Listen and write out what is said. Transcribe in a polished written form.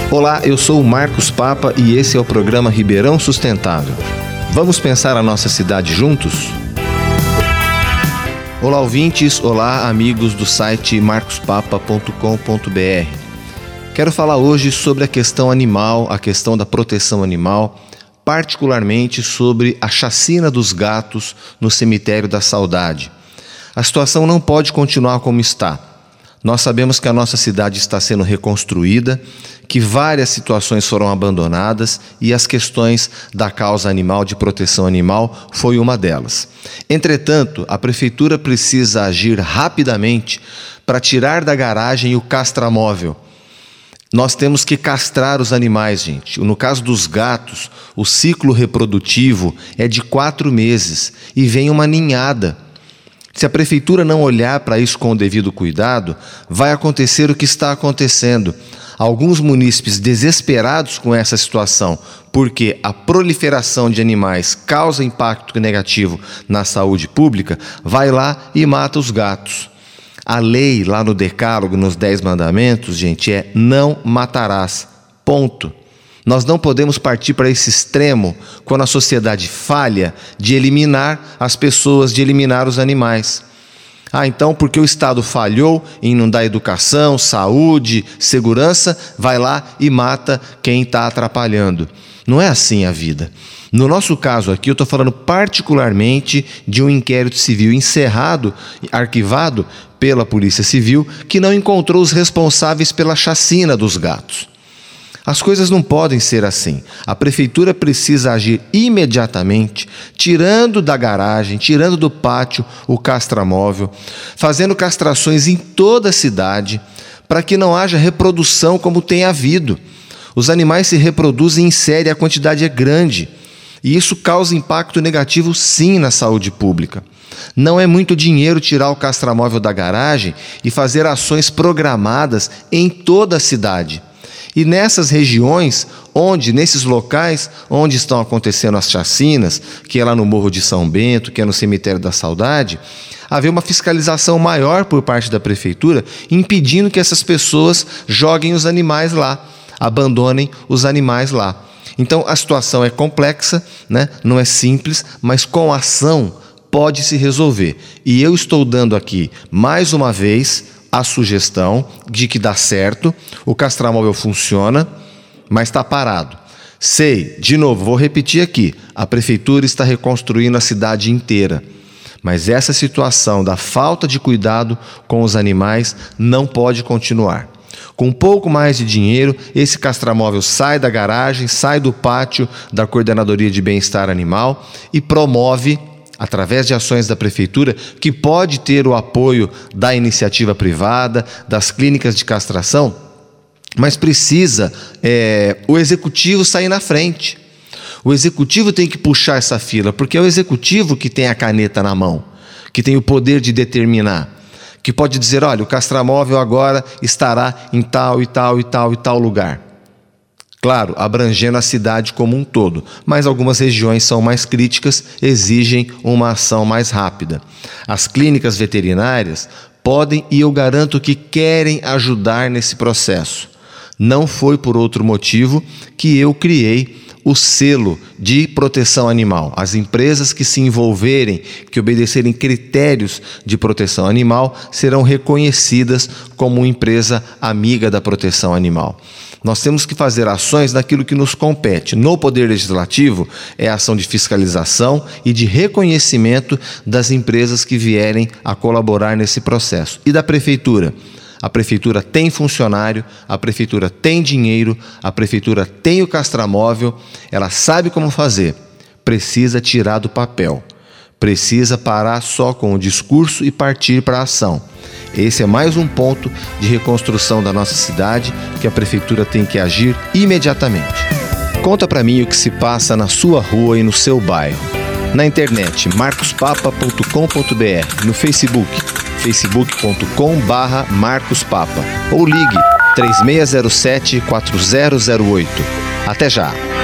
Olá, eu sou o Marcos Papa e esse é o programa Ribeirão Sustentável. Vamos pensar a nossa cidade juntos? Olá, ouvintes, olá, amigos do site marcospapa.com.br. Quero falar hoje sobre a questão animal, a questão da proteção animal, particularmente sobre a chacina dos gatos no Cemitério da Saudade. A situação não pode continuar como está. Nós sabemos que a nossa cidade está sendo reconstruída, que várias situações foram abandonadas e as questões da causa animal, de proteção animal, foi uma delas. Entretanto, a prefeitura precisa agir rapidamente para tirar da garagem o castramóvel. Nós temos que castrar os animais, gente. No caso dos gatos, o ciclo reprodutivo é de 4 meses e vem uma ninhada. Se a prefeitura não olhar para isso com o devido cuidado, vai acontecer o que está acontecendo. Alguns munícipes desesperados com essa situação, porque a proliferação de animais causa impacto negativo na saúde pública, vai lá e mata os gatos. A lei lá no Decálogo, nos 10 mandamentos, gente, é não matarás. Ponto. Nós não podemos partir para esse extremo quando a sociedade falha de eliminar as pessoas, de eliminar os animais. Então, porque o Estado falhou em não dar educação, saúde, segurança, vai lá e mata quem está atrapalhando. Não é assim a vida. No nosso caso aqui, eu estou falando particularmente de um inquérito civil encerrado, arquivado pela Polícia Civil, que não encontrou os responsáveis pela chacina dos gatos. As coisas não podem ser assim. A prefeitura precisa agir imediatamente, tirando da garagem, tirando do pátio o castramóvel, fazendo castrações em toda a cidade, para que não haja reprodução como tem havido. Os animais se reproduzem em série, a quantidade é grande. E isso causa impacto negativo, sim, na saúde pública. Não é muito dinheiro tirar o castramóvel da garagem e fazer ações programadas em toda a cidade. E nessas regiões, nesses locais onde estão acontecendo as chacinas, que é lá no Morro de São Bento, que é no Cemitério da Saudade, haver uma fiscalização maior por parte da prefeitura, impedindo que essas pessoas joguem os animais lá, abandonem os animais lá. Então a situação é complexa, né? Não é simples, mas com ação pode se resolver. E eu estou dando aqui, mais uma vez, a sugestão de que dá certo, o castramóvel funciona, mas está parado. De novo, vou repetir aqui, a prefeitura está reconstruindo a cidade inteira, mas essa situação da falta de cuidado com os animais não pode continuar. Com um pouco mais de dinheiro, esse castramóvel sai da garagem, sai do pátio da Coordenadoria de Bem-Estar Animal e promove, através de ações da prefeitura, que pode ter o apoio da iniciativa privada, das clínicas de castração, mas precisa o executivo sair na frente. O executivo tem que puxar essa fila, porque é o executivo que tem a caneta na mão, que tem o poder de determinar, que pode dizer, olha, o castramóvel agora estará em tal e tal e tal e tal lugar. Claro, abrangendo a cidade como um todo, mas algumas regiões são mais críticas, exigem uma ação mais rápida. As clínicas veterinárias podem e eu garanto que querem ajudar nesse processo. Não foi por outro motivo que eu criei o selo de proteção animal. As empresas que se envolverem, que obedecerem critérios de proteção animal, serão reconhecidas como empresa amiga da proteção animal. Nós temos que fazer ações naquilo que nos compete. No Poder Legislativo é a ação de fiscalização e de reconhecimento das empresas que vierem a colaborar nesse processo. E da Prefeitura? A Prefeitura tem funcionário, a Prefeitura tem dinheiro, a Prefeitura tem o castramóvel, ela sabe como fazer, precisa tirar do papel, precisa parar só com o discurso e partir para a ação. Esse é mais um ponto de reconstrução da nossa cidade que a Prefeitura tem que agir imediatamente. Conta para mim o que se passa na sua rua e no seu bairro. Na internet, marcospapa.com.br, no Facebook, facebook.com/marcospapa ou ligue 3607-4008. Até já!